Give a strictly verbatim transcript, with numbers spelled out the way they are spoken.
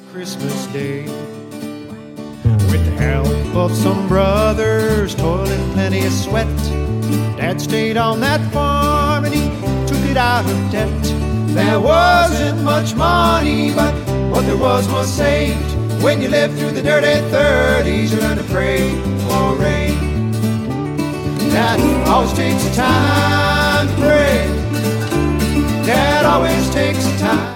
Christmas Day. With the help of some brothers, toiling plenty of sweat, Dad stayed on that farm and he took it out of debt. There wasn't much money, but what there was was saved. When you live through the dirty thirties, you learn to pray for rain. Dad always takes the time to pray. Dad always takes the time.